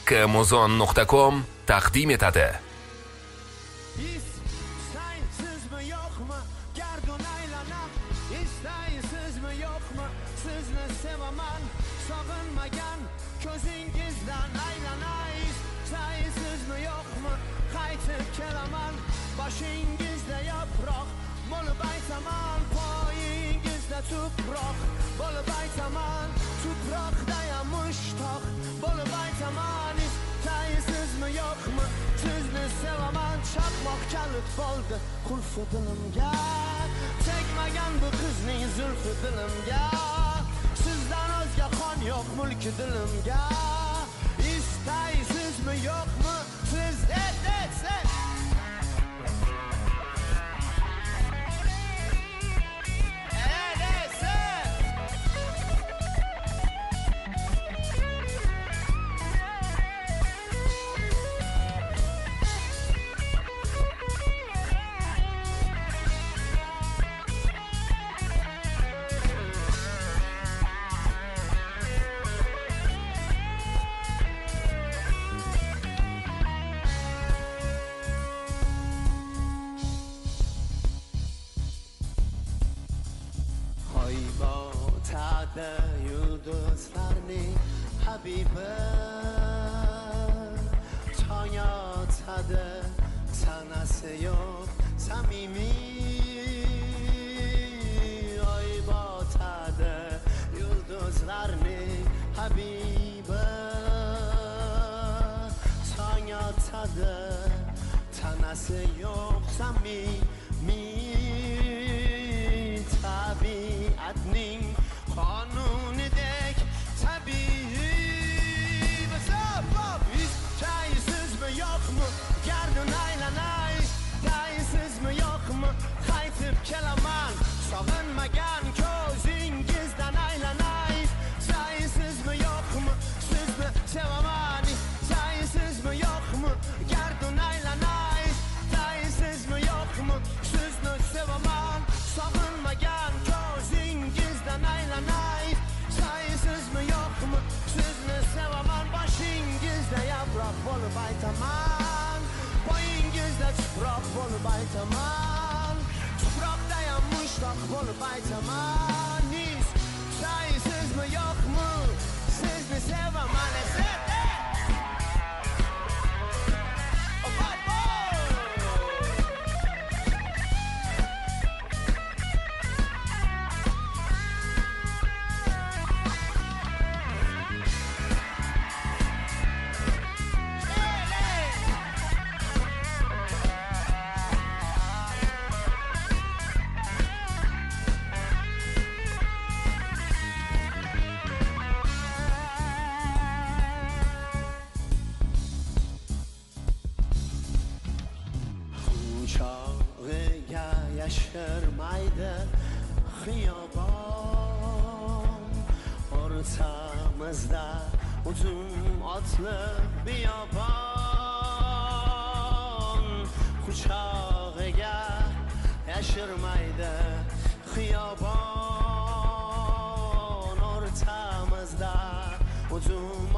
kmuzon.com taqdim etadi. İstaysizmi yo'qmi gardun aylanaq, istaysizmi yo'qmi sizni sevaman, sog'inmagan ko'zingizdan aylanay, istaysizmi yo'qmi qaytib kelaman, boshingizda yaproq bo'lib aytaman, poyingizda tuproq bo'lib aytaman, tuproqdayam mushtoq bo'lib aytaman, istaysizmi yo'qmi sizni sevaman, chaqmoq kalit bo'ldi qulfi dilimga, tegmagan bu qizning zulfi dilimga, sizdan o'zga qon yo'q mulki dilimga, istaysizmi yo'qmi siz yulduzlarning habibi tong otadi, sanasi yo'q samimiy, oy botadi yulduzlarning habibi tong otadi, sanasi yo'q samimiy, tabiatning qonunidek tabiiy basabab, istaysizmi yo'qmi gardun aylanay, istaysizmi yo'qmi qaytib kelaman, sog'inmagan ko'zingizdan aylanay, istaysizmi yo'qmi sizni sevaman, istaysizmi yo'qmi gardun aylanay, istaysizmi yo'qmi sizni sevaman, sog'inmagan ko'zingizdan aylanay, istaysizmi yo'qmi sizni sevaman, boshingizda yaproq bo'lib aytaman, poyingizda tuproq bo'lib aytaman, tuproqdayam mushtoq bo'lib aytaman, istaysizmi yo'qmi sizni sevaman. Yashirmaydi xiyobon, o'rtamizda uzun otli biyobon, quchog'iga yashirmaydi xiyobon, o'rtamizda uzun